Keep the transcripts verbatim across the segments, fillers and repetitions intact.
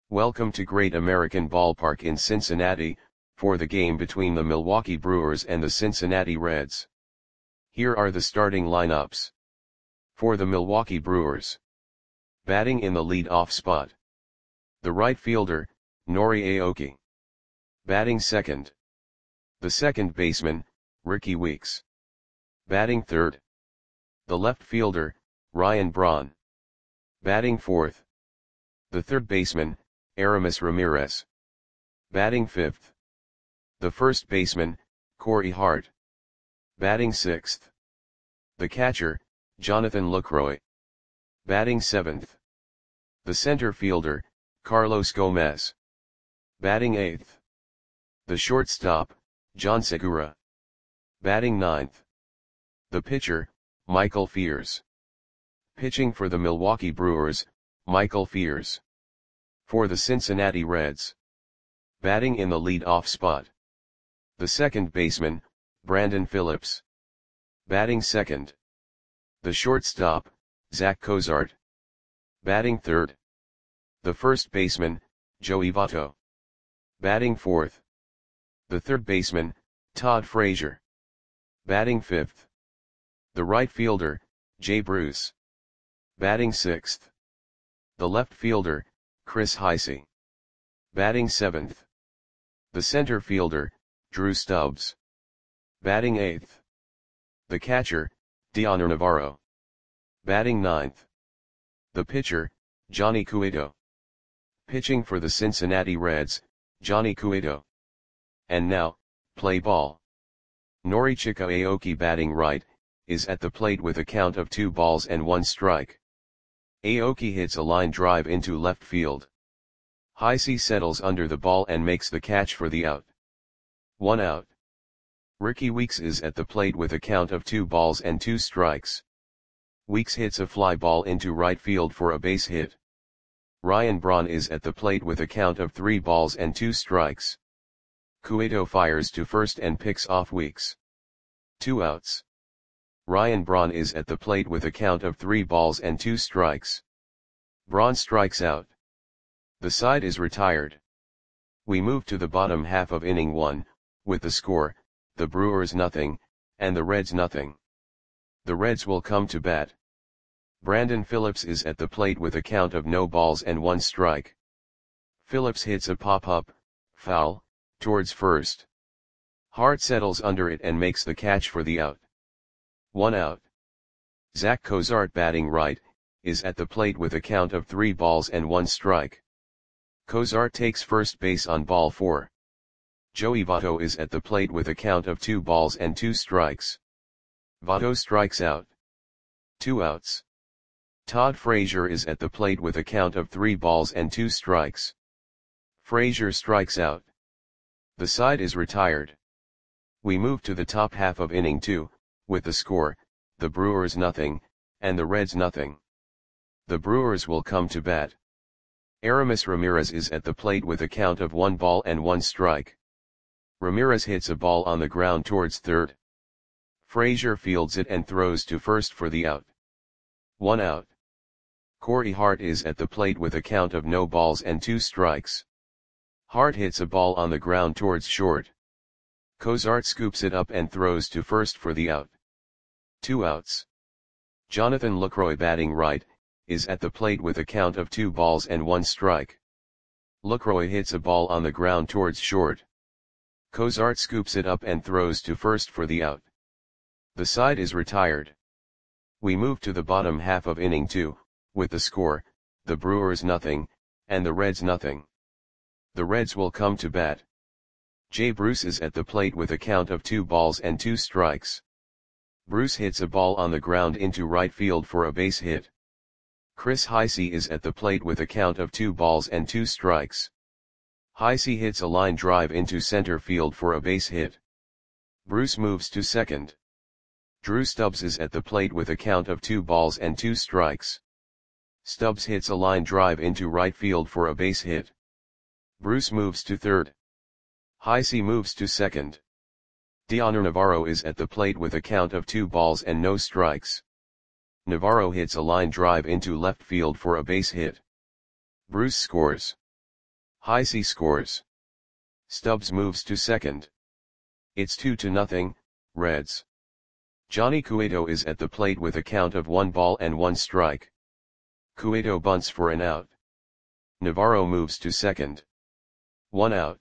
Welcome to Great American Ballpark in Cincinnati, for the game between the Milwaukee Brewers and the Cincinnati Reds. Here are the starting lineups. For the Milwaukee Brewers. Batting in the lead-off spot. The right fielder, Nori Aoki. Batting second. The second baseman, Rickie Weeks. Batting third. The left fielder, Ryan Braun. Batting fourth. The third baseman, Aramis Ramirez. Batting fifth. The first baseman, Corey Hart. Batting sixth. The catcher, Jonathan Lucroy. Batting seventh. The center fielder, Carlos Gomez. Batting eighth. The shortstop, John Segura. Batting ninth. The pitcher, Michael Fiers. Pitching for the Milwaukee Brewers, Michael Fiers. For the Cincinnati Reds. Batting in the lead-off spot. The second baseman, Brandon Phillips. Batting second. The shortstop, Zach Cozart. Batting third. The first baseman, Joey Votto. Batting fourth. The third baseman, Todd Frazier. Batting fifth. The right fielder, Jay Bruce. Batting sixth. The left fielder, Chris Heisey. Batting seventh. The center fielder, Drew Stubbs. Batting eighth. The catcher, Dioner Navarro. Batting ninth. The pitcher, Johnny Cueto. Pitching for the Cincinnati Reds, Johnny Cueto. And now, play ball. Norichika Aoki batting right, is at the plate with a count of two balls and one strike. Aoki hits a line drive into left field. Heisey settles under the ball and makes the catch for the out. One out. Rickie Weeks is at the plate with a count of two balls and two strikes. Weeks hits a fly ball into right field for a base hit. Ryan Braun is at the plate with a count of three balls and two strikes. Cueto fires to first and picks off Weeks. Two outs. Ryan Braun is at the plate with a count of three balls and two strikes. Braun strikes out. The side is retired. We move to the bottom half of inning one, with the score, the Brewers nothing, and the Reds nothing. The Reds will come to bat. Brandon Phillips is at the plate with a count of no balls and one strike. Phillips hits a pop-up, foul, towards first. Hart settles under it and makes the catch for the out. One out. Zach Cozart batting right, is at the plate with a count of three balls and one strike. Cozart takes first base on ball four. Joey Votto is at the plate with a count of two balls and two strikes. Votto strikes out. Two outs. Todd Frazier is at the plate with a count of three balls and two strikes. Frazier strikes out. The side is retired. We move to the top half of inning two, with the score, the Brewers nothing, and the Reds nothing. The Brewers will come to bat. Aramis Ramirez is at the plate with a count of one ball and one strike. Ramirez hits a ball on the ground towards third. Frazier fields it and throws to first for the out. One out. Corey Hart is at the plate with a count of no balls and two strikes. Hart hits a ball on the ground towards short. Cozart scoops it up and throws to first for the out. Two outs. Jonathan Lucroy batting right, is at the plate with a count of two balls and one strike. Lucroy hits a ball on the ground towards short. Cozart scoops it up and throws to first for the out. The side is retired. We move to the bottom half of inning two, with the score, the Brewers nothing, and the Reds nothing. The Reds will come to bat. Jay Bruce is at the plate with a count of two balls and two strikes. Bruce hits a ball on the ground into right field for a base hit. Chris Heisey is at the plate with a count of two balls and two strikes. Heisey hits a line drive into center field for a base hit. Bruce moves to second. Drew Stubbs is at the plate with a count of two balls and two strikes. Stubbs hits a line drive into right field for a base hit. Bruce moves to third. Heisey moves to second. Dioner Navarro is at the plate with a count of two balls and no strikes. Navarro hits a line drive into left field for a base hit. Bruce scores. Hisey scores. Stubbs moves to second. It's two to nothing, Reds. Johnny Cueto is at the plate with a count of one ball and one strike. Cueto bunts for an out. Navarro moves to second. One out.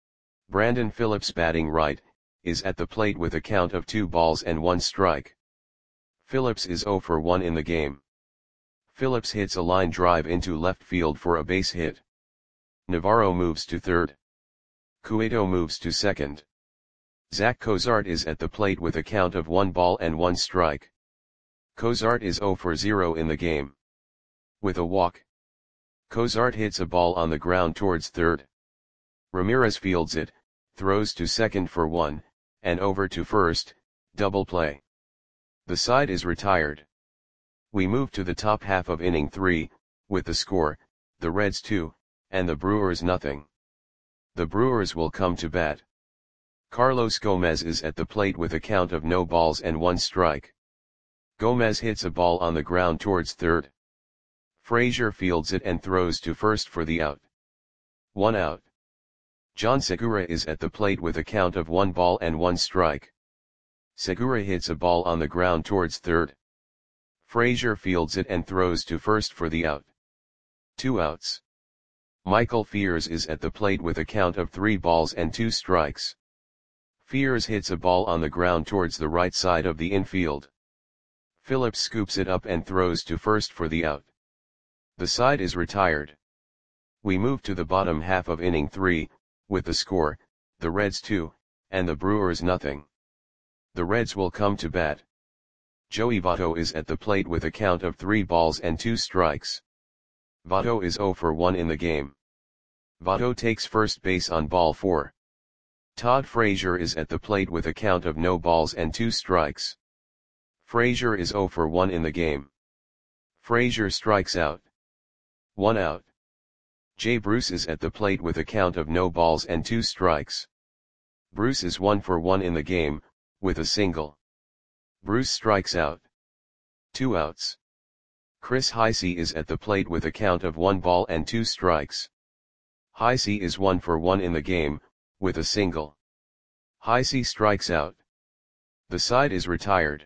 Brandon Phillips, batting right, is at the plate with a count of two balls and one strike. Phillips is oh for one in the game. Phillips hits a line drive into left field for a base hit. Navarro moves to third. Cueto moves to second. Zach Cozart is at the plate with a count of one ball and one strike. Cozart is oh for zero in the game. With a walk, Cozart hits a ball on the ground towards third. Ramirez fields it, throws to second for one, and over to first, double play. The side is retired. We move to the top half of inning three, with the score, the Reds two, and the Brewers nothing. The Brewers will come to bat. Carlos Gomez is at the plate with a count of no balls and one strike. Gomez hits a ball on the ground towards third. Frazier fields it and throws to first for the out. One out. John Segura is at the plate with a count of one ball and one strike. Segura hits a ball on the ground towards third. Frazier fields it and throws to first for the out. Two outs. Michael Fiers is at the plate with a count of three balls and two strikes. Fiers hits a ball on the ground towards the right side of the infield. Phillips scoops it up and throws to first for the out. The side is retired. We move to the bottom half of inning three, with the score, the Reds two, and the Brewers nothing. The Reds will come to bat. Joey Votto is at the plate with a count of three balls and two strikes. Votto is oh for one in the game. Votto takes first base on ball four. Todd Frazier is at the plate with a count of no balls and two strikes. Frazier is oh for one in the game. Frazier strikes out. One out. Jay Bruce is at the plate with a count of no balls and two strikes. Bruce is one for one in the game, with a single. Bruce strikes out. Two outs. Chris Hisey is at the plate with a count of one ball and two strikes. Hisey is one for one in the game, with a single. Hisey strikes out. The side is retired.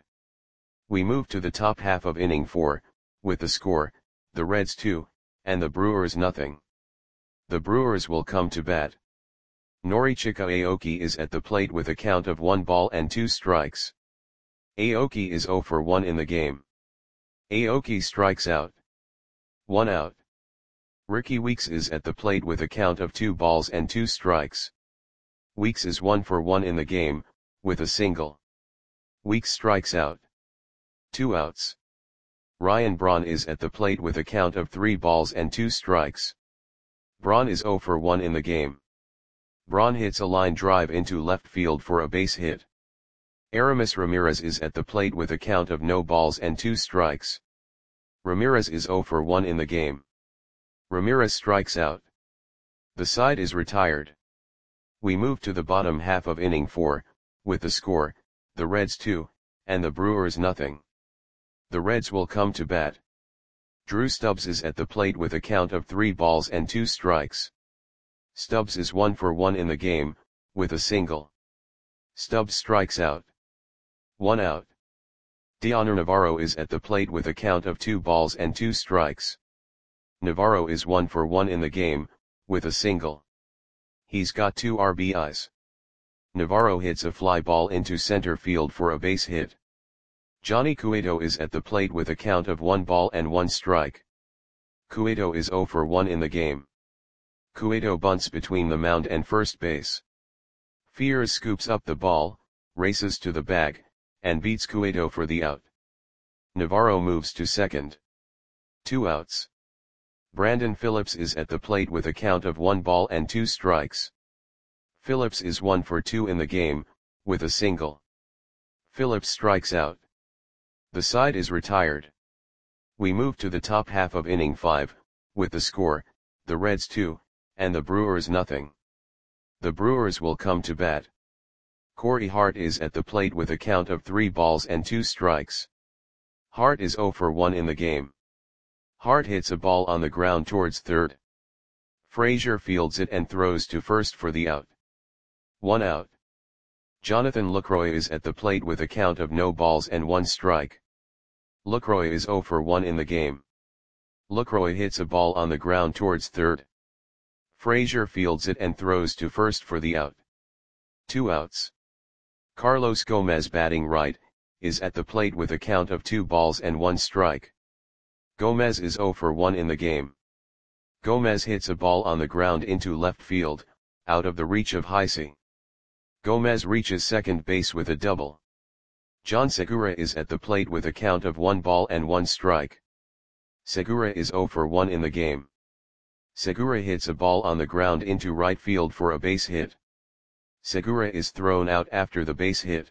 We move to the top half of inning four, with the score, the Reds two, and the Brewers nothing. The Brewers will come to bat. Norichika Aoki is at the plate with a count of one ball and two strikes. Aoki is oh for one in the game. Aoki strikes out. One out. Ricky Weeks is at the plate with a count of two balls and two strikes. Weeks is one for one in the game, with a single. Weeks strikes out. Two outs. Ryan Braun is at the plate with a count of three balls and two strikes. Braun is oh for one in the game. Braun hits a line drive into left field for a base hit. Aramis Ramirez is at the plate with a count of no balls and two strikes. Ramirez is oh for one in the game. Ramirez strikes out. The side is retired. We move to the bottom half of inning four, with the score, the Reds two, and the Brewers nothing. The Reds will come to bat. Drew Stubbs is at the plate with a count of three balls and two strikes. Stubbs is one for one in the game, with a single. Stubbs strikes out. One out. Dioner Navarro is at the plate with a count of two balls and two strikes. Navarro is one for one in the game, with a single. He's got two R B Is. Navarro hits a fly ball into center field for a base hit. Johnny Cueto is at the plate with a count of one ball and one strike. Cueto is oh for one in the game. Cueto bunts between the mound and first base. Fiers scoops up the ball, races to the bag, and beats Cueto for the out. Navarro moves to second. Two outs. Brandon Phillips is at the plate with a count of one ball and two strikes. Phillips is one for two in the game, with a single. Phillips strikes out. The side is retired. We move to the top half of inning five, with the score, the Reds two, and the Brewers nothing. The Brewers will come to bat. Corey Hart is at the plate with a count of three balls and two strikes. Hart is oh for one in the game. Hart hits a ball on the ground towards third. Frazier fields it and throws to first for the out. One out. Jonathan Lucroy is at the plate with a count of no balls and one strike. Lucroy is zero for one in the game. Lucroy hits a ball on the ground towards third. Frazier fields it and throws to first for the out. Two outs. Carlos Gomez, batting right, is at the plate with a count of two balls and one strike. Gomez is zero for one in the game. Gomez hits a ball on the ground into left field, out of the reach of Heisey. Gomez reaches second base with a double. John Segura is at the plate with a count of one ball and one strike. Segura is zero for one in the game. Segura hits a ball on the ground into right field for a base hit. Segura is thrown out after the base hit.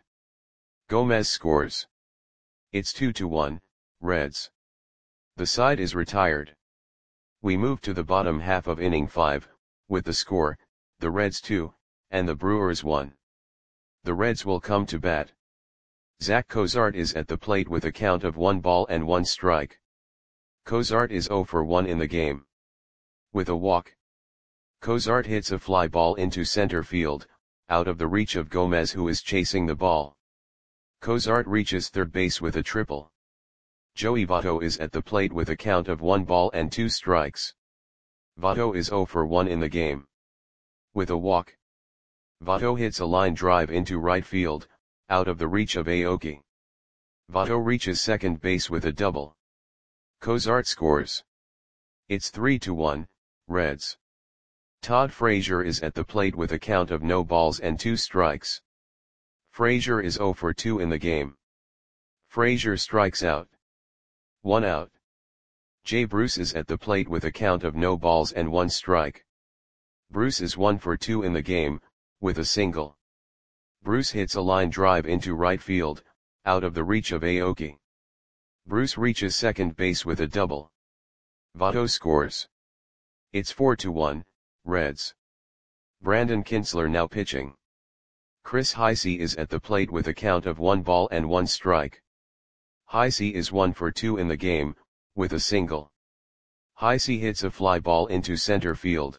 Gomez scores. It's two to one, Reds. The side is retired. We move to the bottom half of inning five, with the score, the Reds two, and the Brewers one. The Reds will come to bat. Zach Cozart is at the plate with a count of one ball and one strike. Cozart is zero for one in the game. With a walk, Cozart hits a fly ball into center field, out of the reach of Gomez, who is chasing the ball. Cozart reaches third base with a triple. Joey Votto is at the plate with a count of one ball and two strikes. Votto is zero for one in the game. With a walk, Votto hits a line drive into right field, out of the reach of Aoki. Votto reaches second base with a double. Cozart scores. It's three to one, Reds. Todd Frazier is at the plate with a count of no balls and two strikes. Frazier is zero for two in the game. Frazier strikes out. One out. Jay Bruce is at the plate with a count of no balls and one strike. Bruce is one for two in the game, with a single. Bruce hits a line drive into right field, out of the reach of Aoki. Bruce reaches second base with a double. Votto scores. It's four to one, Reds. Brandon Kintzler now pitching. Chris Heisey is at the plate with a count of one ball and one strike. Heisey is one for two in the game, with a single. Heisey hits a fly ball into center field.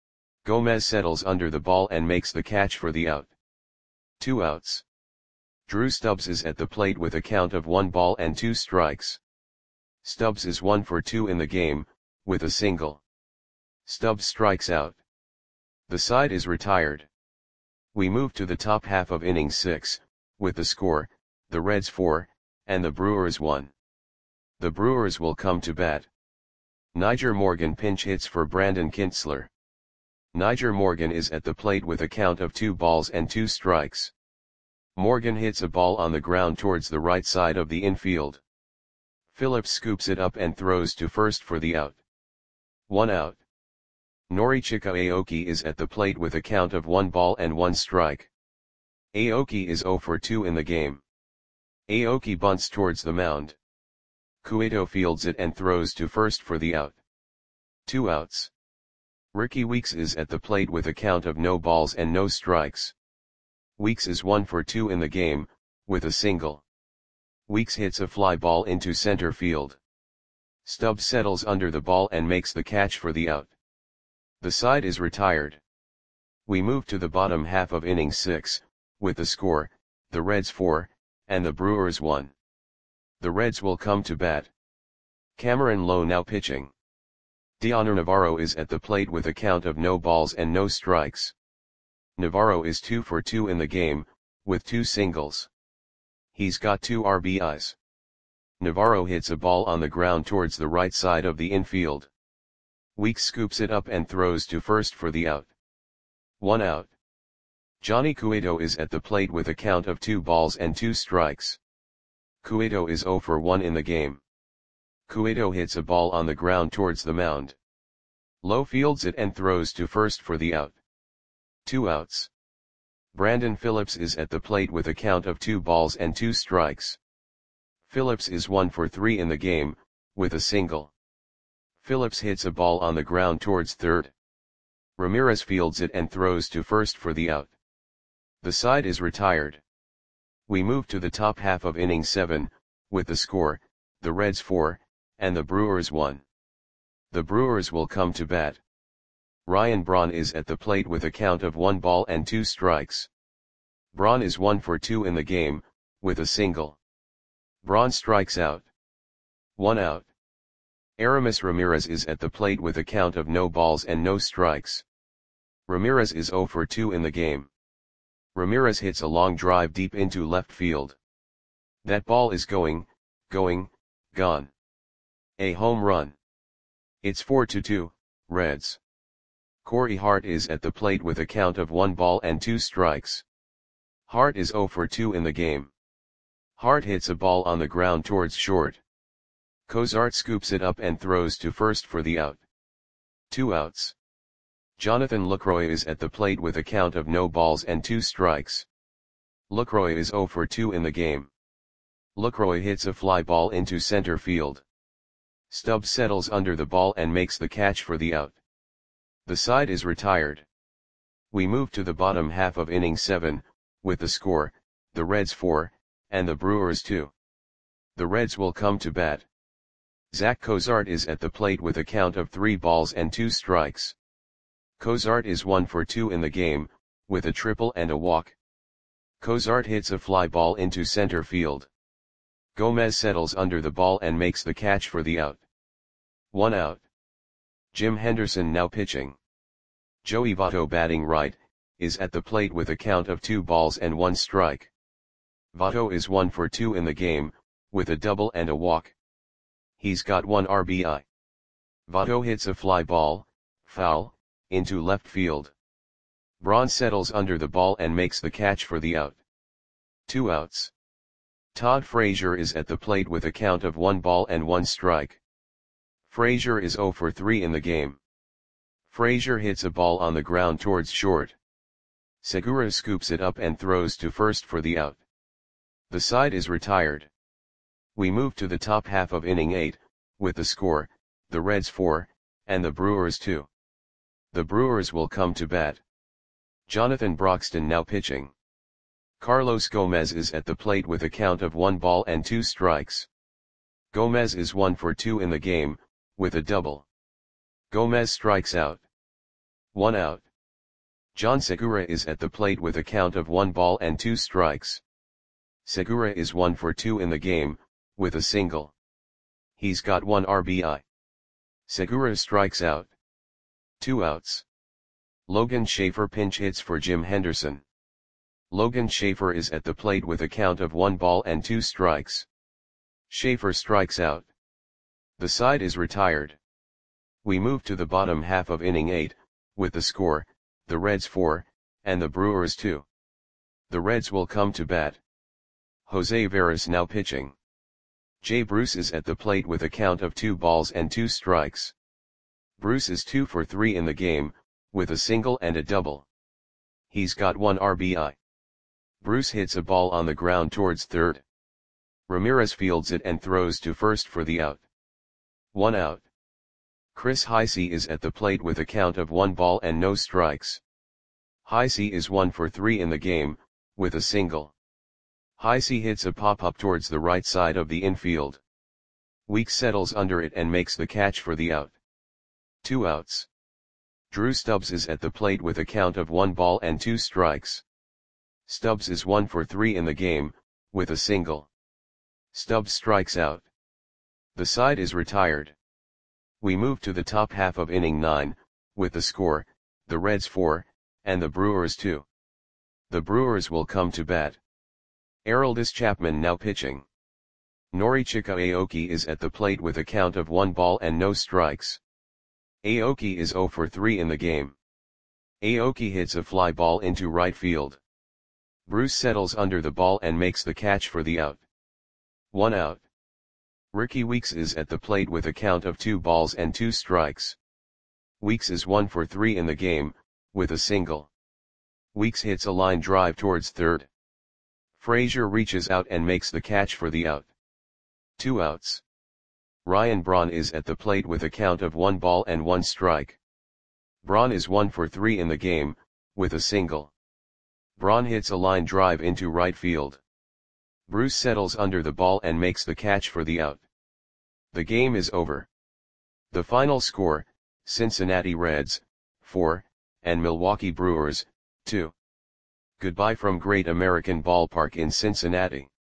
Gomez settles under the ball and makes the catch for the out. Two outs. Drew Stubbs is at the plate with a count of one ball and two strikes. Stubbs is one for two in the game, with a single. Stubbs strikes out. The side is retired. We move to the top half of inning six, with the score, the Reds four, and the Brewers one. The Brewers will come to bat. Nyjer Morgan pinch hits for Brandon Kintzler. Nyjer Morgan is at the plate with a count of two balls and two strikes. Morgan hits a ball on the ground towards the right side of the infield. Phillips scoops it up and throws to first for the out. One out. Norichika Aoki is at the plate with a count of one ball and one strike. Aoki is zero for two in the game. Aoki bunts towards the mound. Cueto fields it and throws to first for the out. Two outs. Ricky Weeks is at the plate with a count of no balls and no strikes. Weeks is one for two in the game, with a single. Weeks hits a fly ball into center field. Stubbs settles under the ball and makes the catch for the out. The side is retired. We move to the bottom half of inning six, with the score, the Reds four, and the Brewers one. The Reds will come to bat. Cameron Lowe now pitching. Dioner Navarro is at the plate with a count of no balls and no strikes. Navarro is two for two in the game, with two singles. He's got two R B Is. Navarro hits a ball on the ground towards the right side of the infield. Weeks scoops it up and throws to first for the out. One out. Johnny Cueto is at the plate with a count of two balls and two strikes. Cueto is zero for one in the game. Cueto hits a ball on the ground towards the mound. Lowe fields it and throws to first for the out. Two outs. Brandon Phillips is at the plate with a count of two balls and two strikes. Phillips is one for three in the game, with a single. Phillips hits a ball on the ground towards third. Ramirez fields it and throws to first for the out. The side is retired. We move to the top half of inning seven, with the score, the Reds four, and the Brewers one. The Brewers will come to bat. Ryan Braun is at the plate with a count of one ball and two strikes. Braun is one for two in the game, with a single. Braun strikes out. One out. Aramis Ramirez is at the plate with a count of no balls and no strikes. Ramirez is zero for two in the game. Ramirez hits a long drive deep into left field. That ball is going, going, gone. A home run. It's four to two, Reds. Corey Hart is at the plate with a count of one ball and two strikes. Hart is zero for two in the game. Hart hits a ball on the ground towards short. Cozart scoops it up and throws to first for the out. Two outs. Jonathan Lucroy is at the plate with a count of no balls and two strikes. Lucroy is zero for two in the game. Lucroy hits a fly ball into center field. Stubbs settles under the ball and makes the catch for the out. The side is retired. We move to the bottom half of inning seven, with the score, the Reds four, and the Brewers two. The Reds will come to bat. Zach Cozart is at the plate with a count of three balls and two strikes. Cozart is one for two in the game, with a triple and a walk. Cozart hits a fly ball into center field. Gomez settles under the ball and makes the catch for the out. One out. Jim Henderson now pitching. Joey Votto batting right, is at the plate with a count of two balls and one strike. Votto is one for two in the game, with a double and a walk. He's got one R B I. Votto hits a fly ball, foul, into left field. Braun settles under the ball and makes the catch for the out. Two outs. Todd Frazier is at the plate with a count of one ball and one strike. Frazier is zero for three in the game. Frazier hits a ball on the ground towards short. Segura scoops it up and throws to first for the out. The side is retired. We move to the top half of inning eight, with the score, the Reds four, and the Brewers two. The Brewers will come to bat. Jonathan Broxton now pitching. Carlos Gomez is at the plate with a count of one ball and two strikes. Gomez is one for two in the game, with a double. Gomez strikes out. One out. John Segura is at the plate with a count of one ball and two strikes. Segura is one for two in the game, with a single. He's got one R B I. Segura strikes out. Two outs. Logan Schaefer pinch hits for Jim Henderson. Logan Schaefer is at the plate with a count of one ball and two strikes. Schaefer strikes out. The side is retired. We move to the bottom half of inning eight, with the score, the Reds four, and the Brewers two. The Reds will come to bat. Jose Veras now pitching. Jay Bruce is at the plate with a count of two balls and two strikes. Bruce is two for three in the game, with a single and a double. He's got one R B I. Bruce hits a ball on the ground towards third. Ramirez fields it and throws to first for the out. One out. Chris Heisey is at the plate with a count of one ball and no strikes. Heisey is one for three in the game, with a single. Heisey hits a pop-up towards the right side of the infield. Weeks settles under it and makes the catch for the out. Two outs. Drew Stubbs is at the plate with a count of one ball and two strikes. Stubbs is one for three in the game, with a single. Stubbs strikes out. The side is retired. We move to the top half of inning nine, with the score, the Reds four, and the Brewers two. The Brewers will come to bat. Aroldis Chapman now pitching. Norichika Aoki is at the plate with a count of one ball and no strikes. Aoki is zero for three in the game. Aoki hits a fly ball into right field. Bruce settles under the ball and makes the catch for the out. One out. Ricky Weeks is at the plate with a count of two balls and two strikes. Weeks is one for three in the game, with a single. Weeks hits a line drive towards third. Frazier reaches out and makes the catch for the out. Two outs. Ryan Braun is at the plate with a count of one ball and one strike. Braun is one for three in the game, with a single. Braun hits a line drive into right field. Bruce settles under the ball and makes the catch for the out. The game is over. The final score, Cincinnati Reds, four, and Milwaukee Brewers, two. Goodbye from Great American Ballpark in Cincinnati.